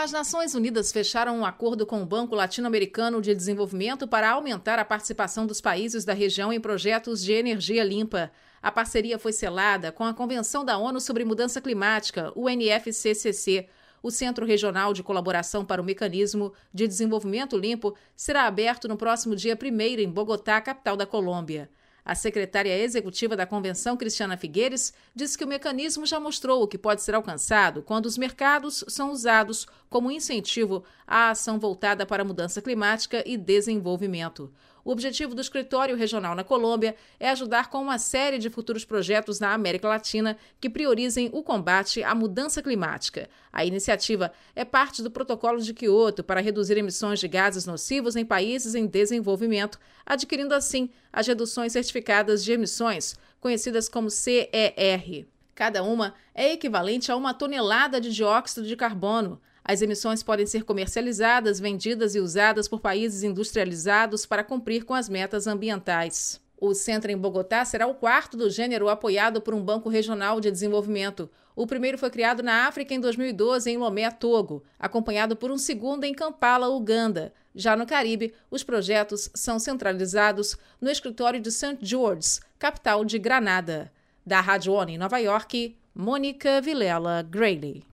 As Nações Unidas fecharam um acordo com o Banco Latino-Americano de Desenvolvimento para aumentar a participação dos países da região em projetos de energia limpa. A parceria foi selada com a Convenção da ONU sobre Mudança Climática, UNFCCC. O Centro Regional de Colaboração para o Mecanismo de Desenvolvimento Limpo será aberto no próximo dia 1º em Bogotá, capital da Colômbia. A secretária executiva da Convenção, Cristiana Figueires, disse que o mecanismo já mostrou o que pode ser alcançado quando os mercados são usados como incentivo à ação voltada para a mudança climática e desenvolvimento. O objetivo do escritório regional na Colômbia é ajudar com uma série de futuros projetos na América Latina que priorizem o combate à mudança climática. A iniciativa é parte do Protocolo de Quioto para reduzir emissões de gases nocivos em países em desenvolvimento, adquirindo assim as reduções certificadas de emissões, conhecidas como CER. Cada uma é equivalente a 1 tonelada de dióxido de carbono. As emissões podem ser comercializadas, vendidas e usadas por países industrializados para cumprir com as metas ambientais. O centro em Bogotá será o 4º do gênero apoiado por um banco regional de desenvolvimento. O primeiro foi criado na África em 2012, em Lomé, Togo, acompanhado por um 2º em Kampala, Uganda. Já no Caribe, os projetos são centralizados no escritório de St. George's, capital de Granada. Da Rádio ONU em Nova York, Mônica Vilela Grayley.